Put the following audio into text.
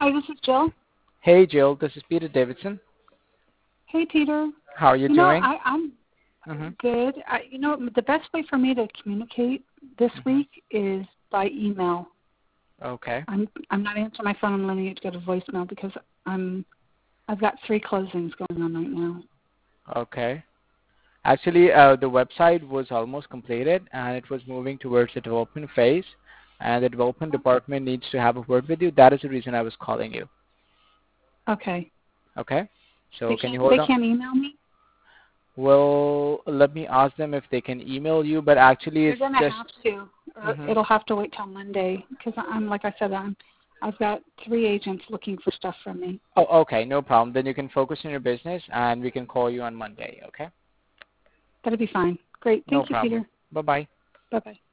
Hi, this is Jill. Hey, Jill. This is Peter Davidson. Hey, Peter. How are you doing? I'm Mhm. good. The best way for me to communicate this Mhm. week is by email. Okay. I'm not answering my phone. I'm letting it go to voicemail because I've got 3 closings going on right now. Okay. Actually, the website was almost completed, and it was moving towards the development phase, and the development department needs to have a word with you. That is the reason I was calling you. Okay. Okay. They So can you can't hold they on? can't email me. Well, let me ask them if they can email you, but actually They're it's gonna just. have to. Or Mhm. it'll have to wait till Monday because like I said, I've got 3 agents looking for stuff from me. Oh, okay. No problem. Then you can focus on your business, and we can call you on Monday. Okay. That'll be fine. Great. No Thank you, problem. Peter. Bye bye. Bye bye.